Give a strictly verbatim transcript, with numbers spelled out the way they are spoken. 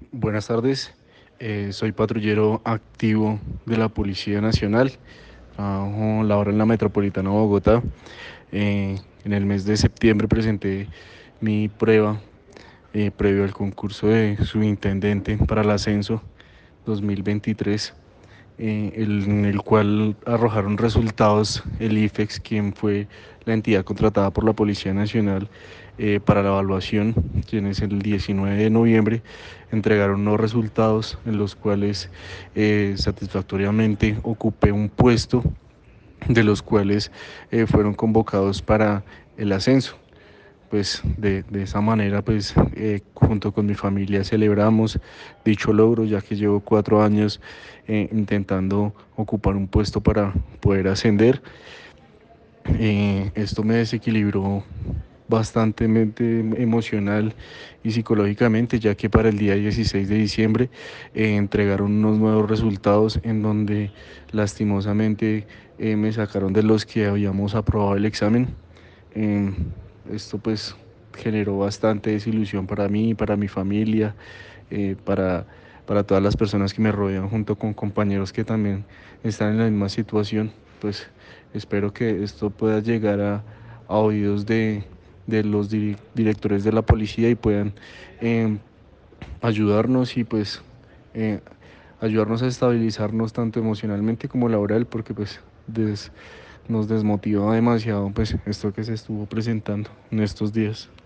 Buenas tardes, eh, soy patrullero activo de la Policía Nacional, trabajo laboro en la Metropolitana de Bogotá. Eh, en el mes de septiembre presenté mi prueba eh, previo al concurso de subintendente para el ascenso dos mil veintitrés, eh, el- en el cual arrojaron resultados el IFEX, quien fue la entidad contratada por la Policía Nacional eh, para la evaluación, quienes el diecinueve de noviembre entregaron unos resultados en los cuales eh, satisfactoriamente ocupé un puesto, de los cuales eh, fueron convocados para el ascenso. Pues de, de esa manera, pues eh, junto con mi familia celebramos dicho logro, ya que llevo cuatro años eh, intentando ocupar un puesto para poder ascender. Eh, esto me desequilibró bastante emocional y psicológicamente, ya que para el día dieciséis de diciembre eh, entregaron unos nuevos resultados en donde lastimosamente eh, me sacaron de los que habíamos aprobado el examen. Eh, Esto pues generó bastante desilusión para mí, para mi familia, eh, para, para todas las personas que me rodean, junto con compañeros que también están en la misma situación. Pues espero que esto pueda llegar a, a oídos de, de los di- directores de la policía y puedan eh, ayudarnos y pues eh, ayudarnos a estabilizarnos tanto emocionalmente como laboral, porque pues des- nos desmotiva demasiado pues esto que se estuvo presentando en estos días.